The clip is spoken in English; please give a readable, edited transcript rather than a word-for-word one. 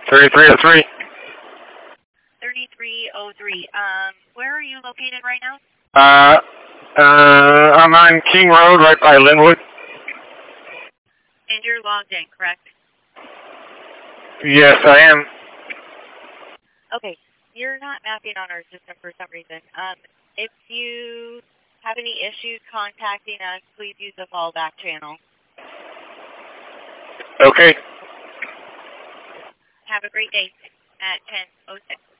3303. 3303. Where are you located right now? I'm on King Road right by Linwood. And you're logged in, correct? Yes, I am. Okay. You're not mapping on our system for some reason. If you have any issues contacting us, please use the fallback channel. Okay. Have a great day at 10:06.